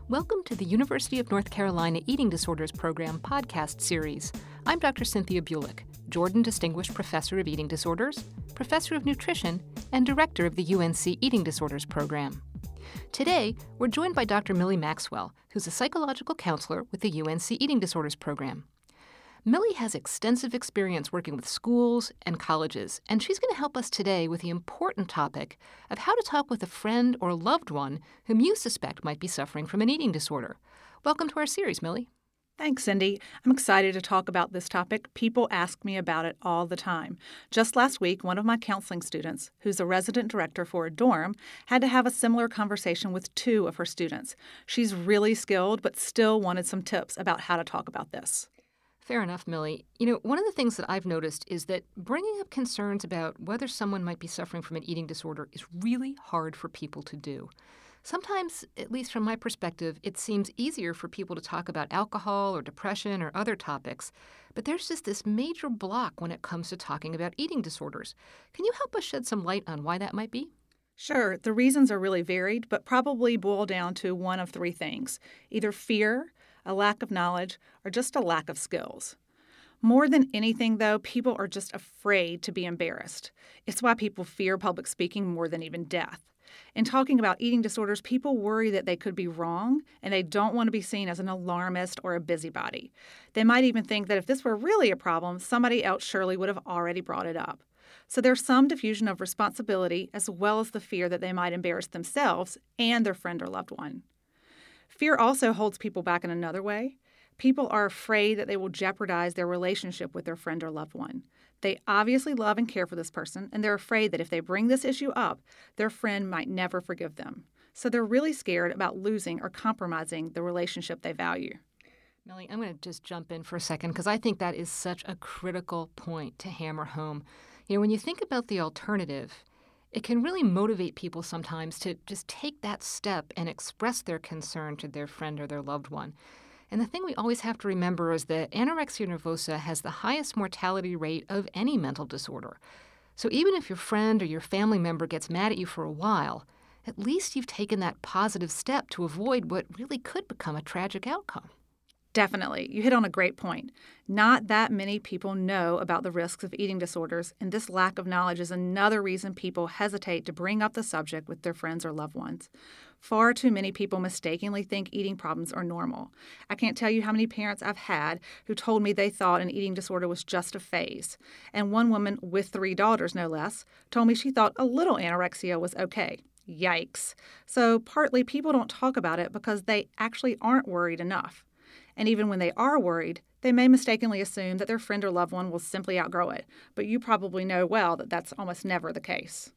Welcome to the University of North Carolina Eating Disorders Program podcast series. I'm Dr. Cynthia Bulick, Jordan Distinguished Professor of Eating Disorders, Professor of Nutrition, and Director of the UNC Eating Disorders Program. Today, we're joined by Dr. Millie Maxwell, who's a psychological counselor with the UNC Eating Disorders Program. Millie has extensive experience working with schools and colleges, and she's going to help us today with the important topic of how to talk with a friend or loved one whom you suspect might be suffering from an eating disorder. Welcome to our series, Millie. Thanks, Cindy. I'm excited to talk about this topic. People ask me about it all the time. Just last week, one of my counseling students, who's a resident director for a dorm, had to have a similar conversation with two of her students. She's really skilled, but still wanted some tips about how to talk about this. Fair enough, Millie. You know, one of the things that I've noticed is that bringing up concerns about whether someone might be suffering from an eating disorder is really hard for people to do. Sometimes, at least from my perspective, it seems easier for people to talk about alcohol or depression or other topics, but there's just this major block when it comes to talking about eating disorders. Can you help us shed some light on why that might be? Sure, the reasons are really varied, but probably boil down to one of three things: either fear, a lack of knowledge, or just a lack of skills. More than anything, though, people are just afraid to be embarrassed. It's why people fear public speaking more than even death. In talking about eating disorders, people worry that they could be wrong, and they don't want to be seen as an alarmist or a busybody. They might even think that if this were really a problem, somebody else surely would have already brought it up. So there's some diffusion of responsibility, as well as the fear that they might embarrass themselves and their friend or loved one. Fear also holds people back in another way. People are afraid that they will jeopardize their relationship with their friend or loved one. They obviously love and care for this person, and they're afraid that if they bring this issue up, their friend might never forgive them. So they're really scared about losing or compromising the relationship they value. Millie, I'm going to just jump in for a second because I think that is such a critical point to hammer home. You know, when you think about the alternative, it can really motivate people sometimes to just take that step and express their concern to their friend or their loved one. And the thing we always have to remember is that anorexia nervosa has the highest mortality rate of any mental disorder. So even if your friend or your family member gets mad at you for a while, at least you've taken that positive step to avoid what really could become a tragic outcome. Definitely. You hit on a great point. Not that many people know about the risks of eating disorders, and this lack of knowledge is another reason people hesitate to bring up the subject with their friends or loved ones. Far too many people mistakenly think eating problems are normal. I can't tell you how many parents I've had who told me they thought an eating disorder was just a phase. And one woman with 3 daughters, no less, told me she thought a little anorexia was okay. Yikes. So partly people don't talk about it because they actually aren't worried enough. And even when they are worried, they may mistakenly assume that their friend or loved one will simply outgrow it. But you probably know well that that's almost never the case.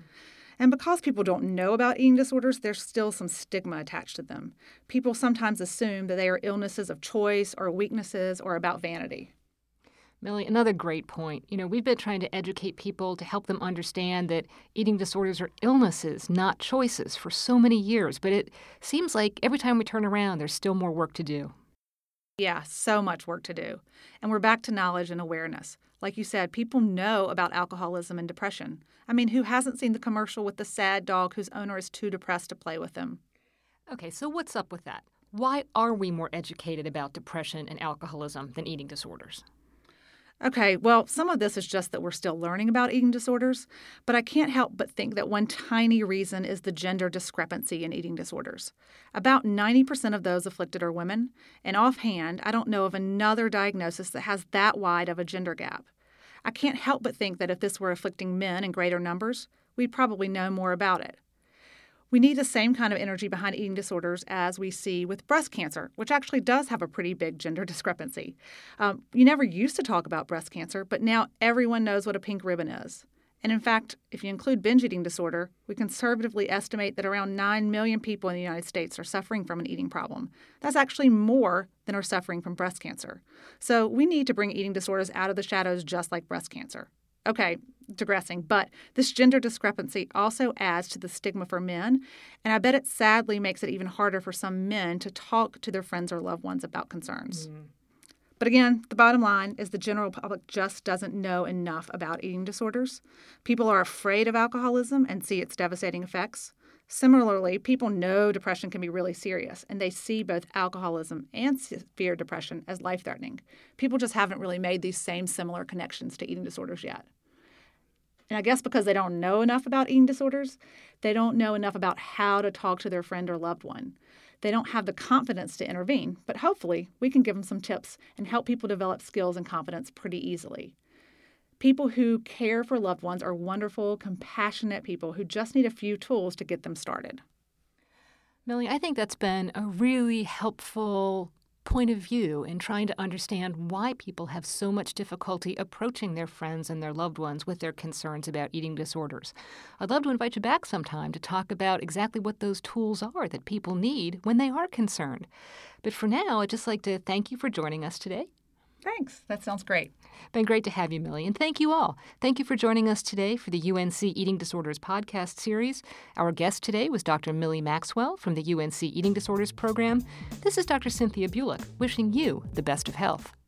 And because people don't know about eating disorders, there's still some stigma attached to them. People sometimes assume that they are illnesses of choice or weaknesses or about vanity. Millie, another great point. You know, we've been trying to educate people to help them understand that eating disorders are illnesses, not choices, for so many years. But it seems like every time we turn around, there's still more work to do. Yeah, so much work to do. And we're back to knowledge and awareness. Like you said, people know about alcoholism and depression. I mean, who hasn't seen the commercial with the sad dog whose owner is too depressed to play with him? Okay, so what's up with that? Why are we more educated about depression and alcoholism than eating disorders? Okay, well, some of this is just that we're still learning about eating disorders, but I can't help but think that one tiny reason is the gender discrepancy in eating disorders. About 90% of those afflicted are women, and offhand, I don't know of another diagnosis that has that wide of a gender gap. I can't help but think that if this were afflicting men in greater numbers, we'd probably know more about it. We need the same kind of energy behind eating disorders as we see with breast cancer, which actually does have a pretty big gender discrepancy. You never used to talk about breast cancer, but now everyone knows what a pink ribbon is. And in fact, if you include binge eating disorder, we conservatively estimate that around 9 million people in the United States are suffering from an eating problem. That's actually more than are suffering from breast cancer. So we need to bring eating disorders out of the shadows just like breast cancer. Okay, digressing, but this gender discrepancy also adds to the stigma for men, and I bet it sadly makes it even harder for some men to talk to their friends or loved ones about concerns. But again, the bottom line is the general public just doesn't know enough about eating disorders. People are afraid of alcoholism and see its devastating effects. Similarly, people know depression can be really serious, and they see both alcoholism and severe depression as life-threatening. People just haven't really made these same similar connections to eating disorders yet. And I guess because they don't know enough about eating disorders, they don't know enough about how to talk to their friend or loved one. They don't have the confidence to intervene, but hopefully we can give them some tips and help people develop skills and confidence pretty easily. People who care for loved ones are wonderful, compassionate people who just need a few tools to get them started. Millie, I think that's been a really helpful point of view in trying to understand why people have so much difficulty approaching their friends and their loved ones with their concerns about eating disorders. I'd love to invite you back sometime to talk about exactly what those tools are that people need when they are concerned. But for now, I'd just like to thank you for joining us today. Thanks. That sounds great. Been great to have you, Millie, and thank you all. Thank you for joining us today for the UNC Eating Disorders podcast series. Our guest today was Dr. Millie Maxwell from the UNC Eating Disorders program. This is Dr. Cynthia Bulik, wishing you the best of health.